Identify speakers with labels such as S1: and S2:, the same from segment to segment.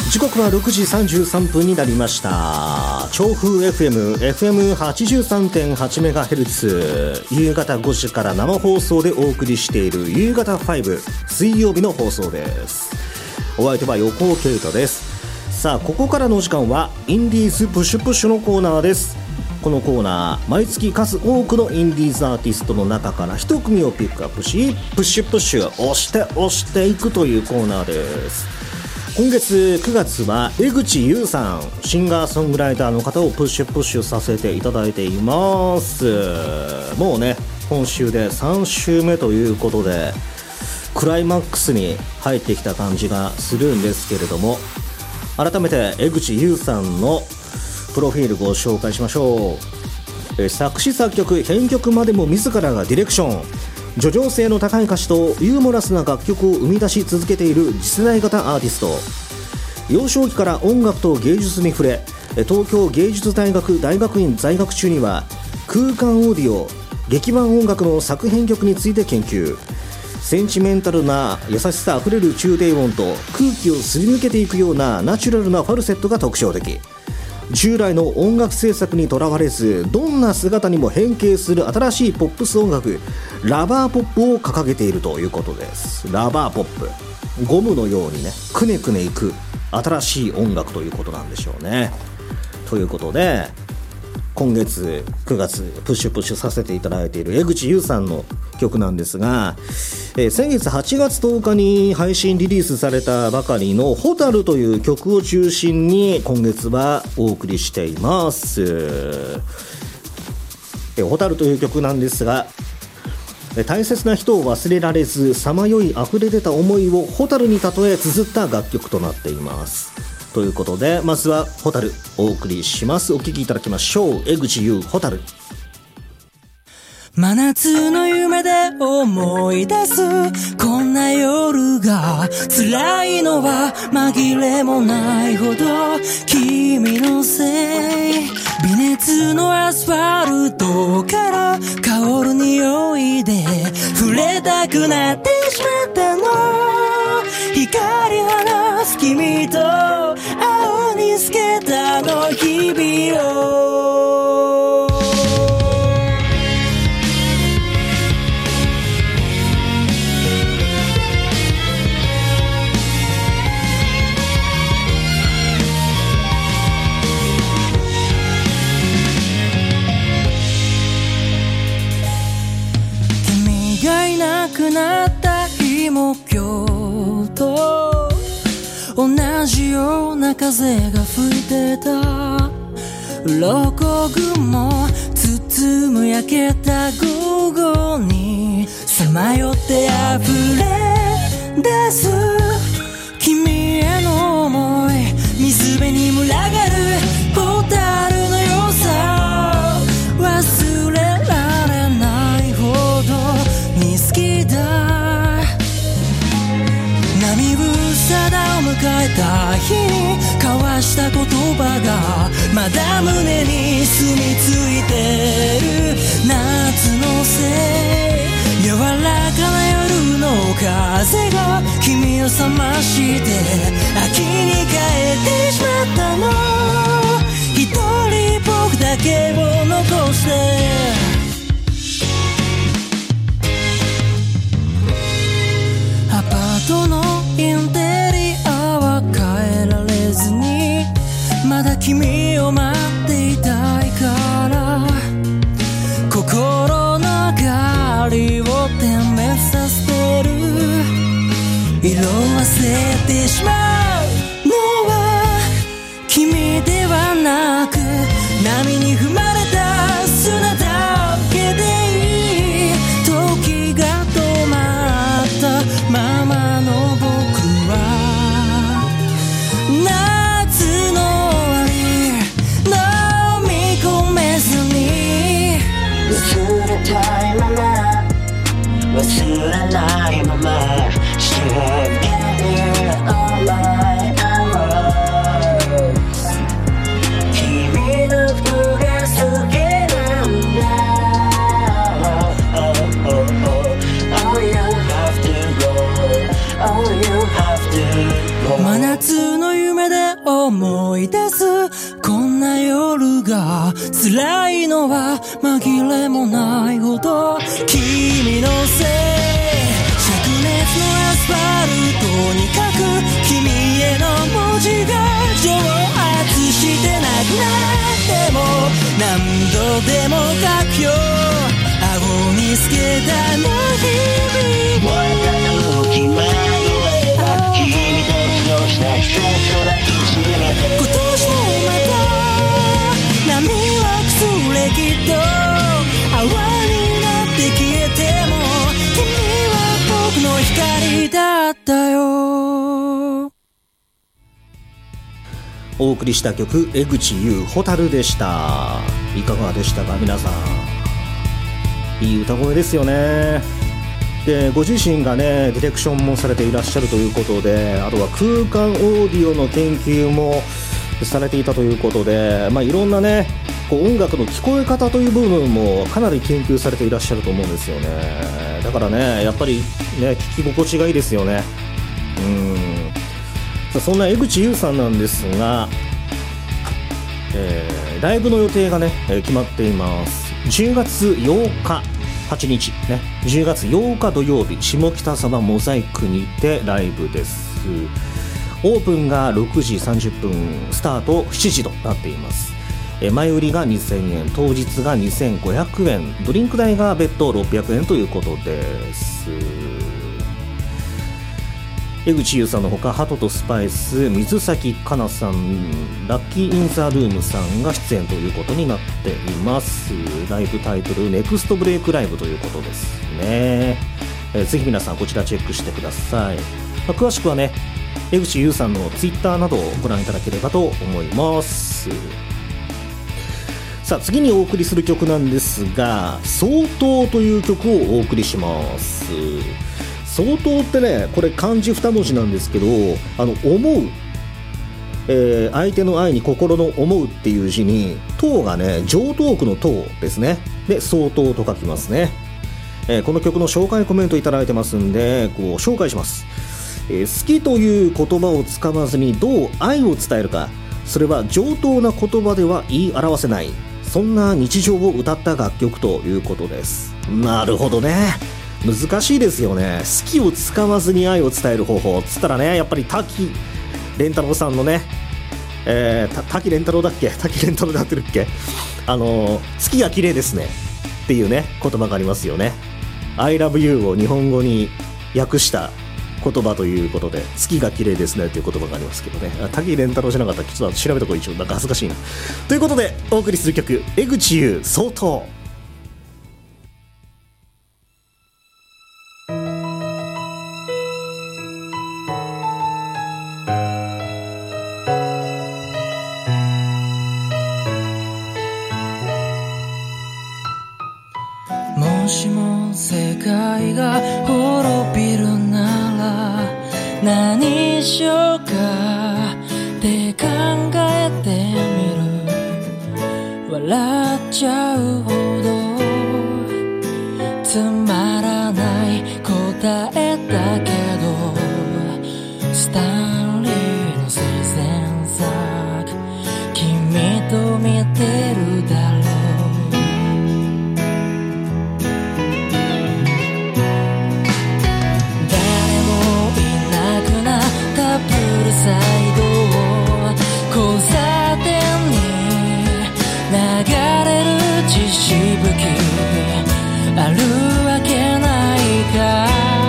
S1: 時刻は6時33分になりました。調布 FM、FM83.8MHz、 夕方5時から生放送でお送りしている夕方5、水曜日の放送です。お相手は横尾圭太です。さあ、ここからの時間はインディーズプッシュプッシュのコーナーです。このコーナー、毎月数多くのインディーズアーティストの中から一組をピックアップし、プッシュプッシュ押していくというコーナーです。今月9月は江口優さん、シンガーソングライターの方をプッシュさせていただいています。もうね、今週で3週目ということでクライマックスに入ってきた感じがするんですけれども、改めて江口優さんのプロフィールご紹介しましょう。作詞作曲編曲までも自らがディレクション、叙情性の高い歌詞とユーモラスな楽曲を生み出し続けている次世代型アーティスト。幼少期から音楽と芸術に触れ、東京芸術大学大学院在学中には空間オーディオ、劇版音楽の作編曲について研究。センチメンタルな優しさあふれる中低音と空気をすり抜けていくようなナチュラルなファルセットが特徴的。従来の音楽制作にとらわれず、どんな姿にも変形する新しいポップス音楽、ラバーポップを掲げているということです。ラバーポップ、ゴムのようにね、くねくねいく新しい音楽ということなんでしょうね。ということで、今月9月プッシュさせていただいている江口優さんの曲なんですが、先月8月10日に配信リリースされたばかりのホタルという曲を中心に今月はお送りしています。ホタルという曲なんですが、大切な人を忘れられずさまよい溢れ出た思いをホタルに例え綴った楽曲となっています。ということで、まずはホタルお送りします。お聴きいただきましょう。江口優、ホタル。
S2: 真夏の夢で思い出すこんな夜が辛いのは紛れもないほど君のせい。微熱のアスファルトから香る匂いで触れたくなってしまったの。光放す君と青に透けたの日々を。君がいなくなった日も今日と同じような風が吹いてた。鱗雲包む焼けた午後にさまよって溢れ出す君への想い。水辺に群がるホタルの良さ忘れられないほどに好きだ。波草だを迎えた日に交わした言葉がまだ胸に住み着いてる。夏のせい、柔らかな夜の風が君を覚まして秋に帰ってしまったの。一人僕だけを残してアパートのインテリアは変えられずにまだ君を待っていたいから心の明かりを点滅させてる。色あせてしまうのは君ではなく波に踏まれた砂だけでいい。時が止まったままの僕は夏の終わり飲み込めずに忘れたいまま忘れないまま Still getting all my hours 君の服が好きなんだ Oh you have to go Oh you have to go 真夏の夢で思い出すこんな夜が辛いのは紛れもないほど君のせい灼熱のアスファルトに書く君への文字が蒸発してなくなっても何度でも書くよ顎に透けたあの日々燃えた時まで君と過ごした季節だけ今年もまた波は崩れきっと泡になって消えても君は僕の光だったよ。
S1: お送りした曲、江口優蛍でした。いかがでしたか皆さん。いい歌声ですよね。でご自身がねディレクションもされていらっしゃるということで、あとは空間オーディオの研究もされていたということで、いろんなねこう音楽の聞こえ方という部分もかなり研究されていらっしゃると思うんですよね。だからねやっぱりね聞き心地がいいですよね。そんな江口優さんなんですが、ライブの予定がね決まっています。10月8日8日ね、10月8日土曜日、下北沢モザイクにてライブです。オープンが6時30分、スタート7時となっています。前売りが2000円、当日が2500円、ドリンク代が別途600円ということです。江口優さんのほか、ハトとスパイス、水崎かなさん、ラッキーインザルームさんが出演ということになっています。ライブタイトルネクストブレイクライブということですね。ぜひ皆さんこちらチェックしてください。詳しくはね江口優さんのツイッターなどをご覧いただければと思います。さあ次にお送りする曲なんですが、相当という曲をお送りします。相当ってねこれ漢字2文字なんですけど、思う、相手の愛に心の思うっていう字に当がね常套句の当ですね。で相当と書きますね。この曲の紹介コメントいただいてますんでご紹介します。好きという言葉を使わずにどう愛を伝えるか、それは常套な言葉では言い表せない、そんな日常を歌った楽曲ということです。なるほどね、難しいですよね。好きを使わずに愛を伝える方法つったらね、やっぱり滝蓮太郎さんのね、滝蓮太郎だっけ、滝蓮太郎だってるっけ、月が綺麗ですねっていうね言葉がありますよね。 I love you を日本語に訳した言葉ということで、月が綺麗ですねという言葉がありますけどね。滝蓮太郎じゃなかったらちょっと調べとこう、一応なんか恥ずかしいなということでお送りする曲、江口優相当。
S2: もしも世界が滅びるなら何しようかって考えてみる。笑っちゃうほどつまらない答えだけど、スタンリーの最前作君と見てるだろう。サイドを交差点に流れる血しぶきあるわけないか。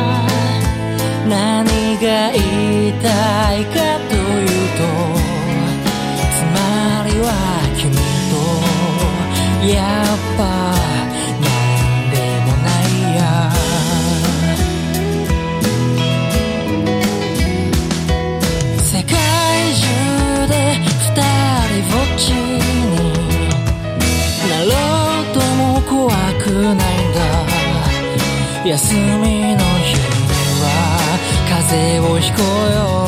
S2: 何が言いたいかというと、つまりは君とやっぱなんでもないや。休みの日には風邪をひこうよ。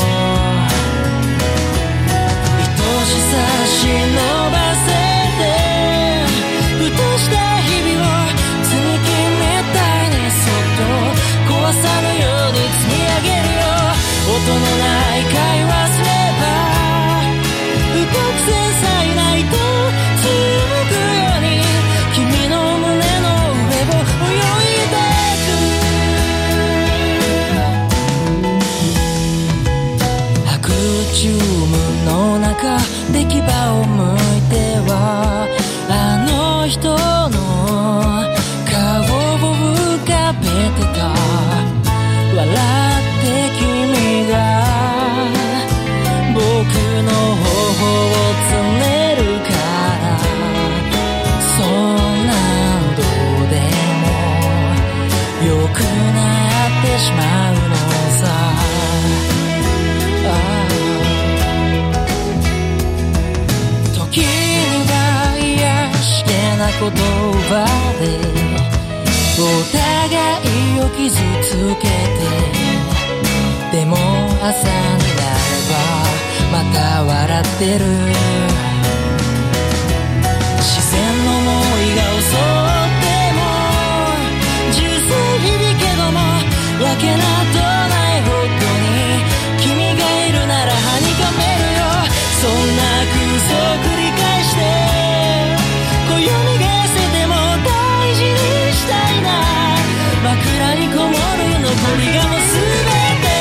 S2: 愛しさ忍ばせてふとした日々を積み木みたいにそっと壊さぬように積み上げるよ。音のない会話チュームの中出来場を向いてはあの人の顔を浮かべてた。笑って君が僕の頬をつねるから、そんなんどうでもよくなってしまうのさ。時には癒しげな言葉でお互いを傷つけて、でも朝になればまた笑ってる。自然の思いが襲っても銃声響けどもわけなどないほどに君がいるならはにかめるよ。そんな空想繰り返してこよみがせても大事にしたいな。枕にこもる残りがもうすべて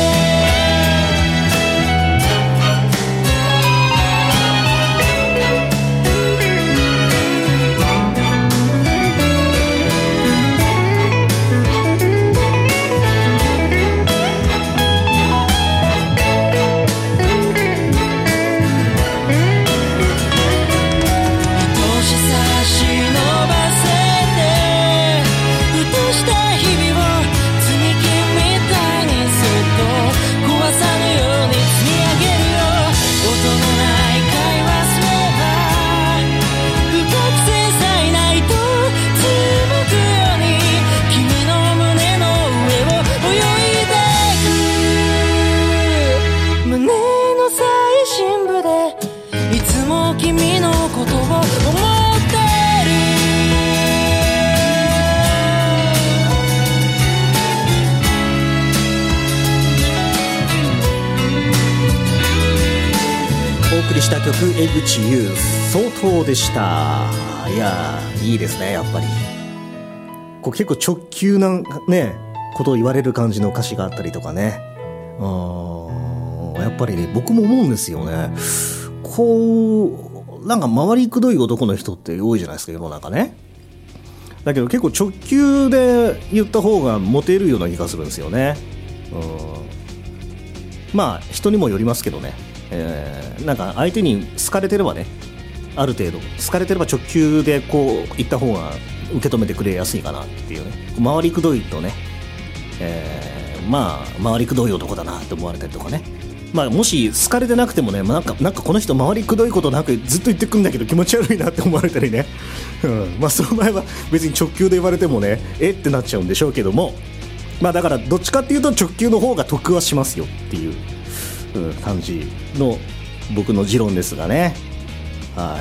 S1: した曲江口優相当でした。いやいいですね。やっぱりこう結構直球なねことを言われる感じの歌詞があったりとかね、やっぱりね僕も思うんですよね。こうなんか回りくどい男の人って多いじゃないですか世の中ね。だけど結構直球で言った方がモテるような気がするんですよね。まあ人にもよりますけどね。なんか相手に好かれてればね、ある程度好かれてれば直球でこう言った方が受け止めてくれやすいかなっていうね。回りくどいとね、まあ回りくどい男だなって思われたりとかね。まあもし好かれてなくてもね、なんかこの人回りくどいことなくずっと言ってくんだけど気持ち悪いなって思われたりね、まあその場合は別に直球で言われてもねってなっちゃうんでしょうけども、まあだからどっちかっていうと直球の方が得はしますよっていう感じの僕の持論ですがね。はい、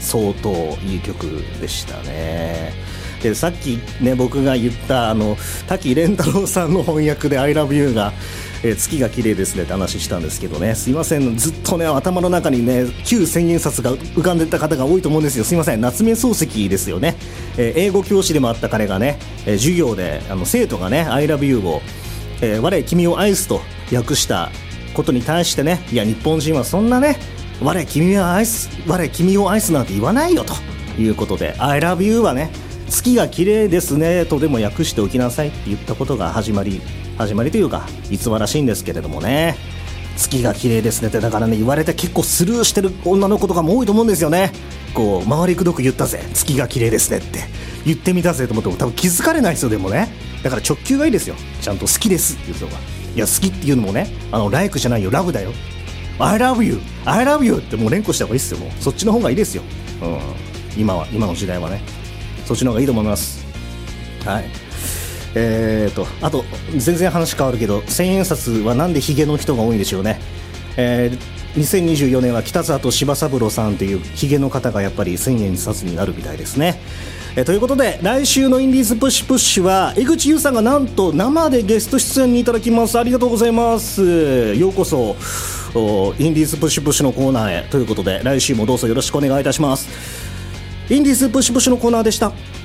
S1: 相当いい曲でしたね。でさっきね僕が言った滝廉太郎さんの翻訳で I love you が、月が綺麗ですねって話したんですけどね、すいませんずっとね頭の中にね旧千円札が浮かんでた方が多いと思うんですよ。すいません、夏目漱石ですよね。英語教師でもあった彼がね、授業で生徒がね I love you を、我君を愛すと訳したことに対してね、いや日本人はそんなね我君を愛すなんて言わないよということで I love you はね月が綺麗ですねとでも訳しておきなさいって言ったことが始まりというか逸話らしいんですけれどもね。月が綺麗ですねってだからね言われて結構スルーしてる女の子とかも多いと思うんですよね。こう回りくどく言ったぜ月が綺麗ですねって言ってみたぜと思っても多分気づかれないですよ。でもねだから直球がいいですよ。ちゃんと好きですっていう人が、いや好きっていうのもねライクじゃないよラブだよ。 I love you ってもう連呼した方がいいですよ。もうそっちの方がいいですよ、今の時代はねそっちの方がいいと思います。はい。あと全然話変わるけど千円札はなんでヒゲの人が多いんでしょうね。2024年は北里柴三郎さんというヒゲの方がやっぱり千円札になるみたいですね。ということで来週のインディーズプッシュプッシュは江口優さんがなんと生でゲスト出演にいただきます。ありがとうございます。ようこそインディーズプッシュプッシュのコーナーへということで来週もどうぞよろしくお願いいたします。インディーズプッシュプッシュのコーナーでした。